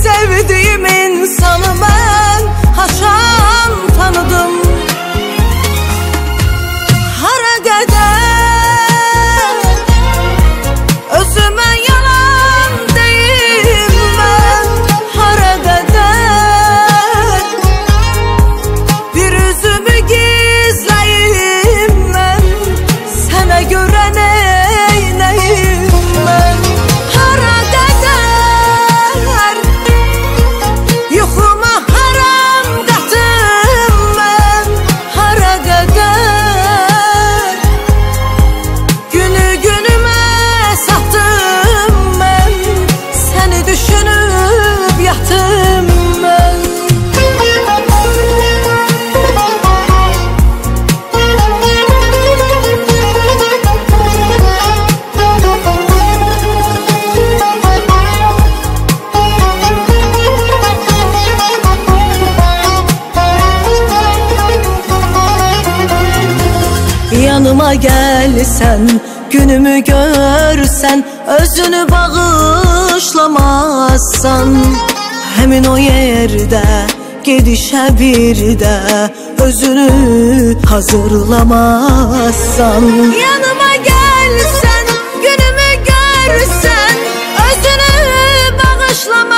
sevdiğim insanı ben haşan tanıdım. Hara qədər özümə yalan deyim mən, hara qədər bir üzümü gizləyim mən, sənə görə neynəyim mən. Hara qədər yuxuma haram qatım mən, hara qədər günü günümə satım mən, səni düşünüb yatım mən. Yanıma gelsen, günümü görsen, özünü bağışlamazsan, hemin o yerde gedişe bir de özünü hazırlamazsan. Yanıma gelsen, günümü görsen, özünü bağışlamazsan,